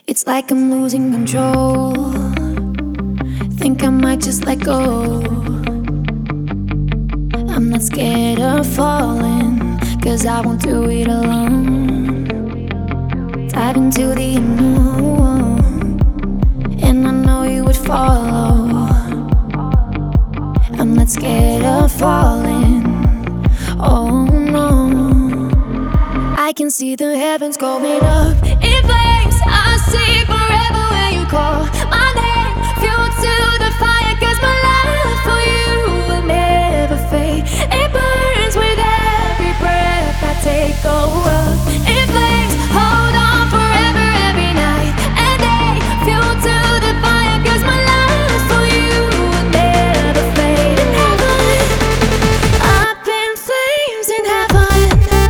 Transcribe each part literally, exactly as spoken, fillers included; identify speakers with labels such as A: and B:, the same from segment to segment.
A: It's like I'm losing control. Think I might just let go. I'm not scared of falling, 'cause I won't do it alone. Dive into the unknown, and I know you would follow. I'm not scared of falling, oh no. I can see the heavens going up in flames. I see forever when you call my name. Fuel to the fire, 'cause my love for you will never fade. It burns with every breath I take. Go up in flames, hold on forever, every night and day. Fuel to the fire, 'cause my love for you will never fade. In heaven, up in flames in heaven.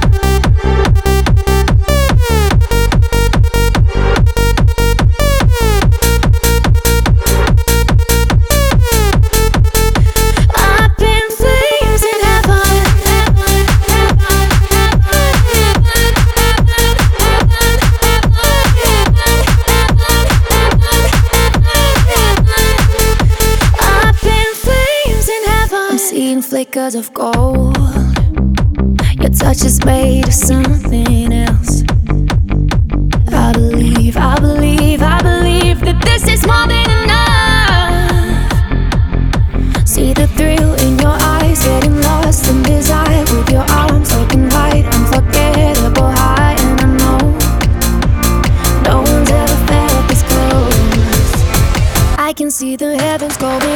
A: Seeing flickers of gold. Your touch is made of something else. I believe, I believe, I believe that this is more than enough. See the thrill in your eyes, getting lost in desire. With your arms open wide, unforgettable high. And I know no one's ever felt this close. I can see the heavens going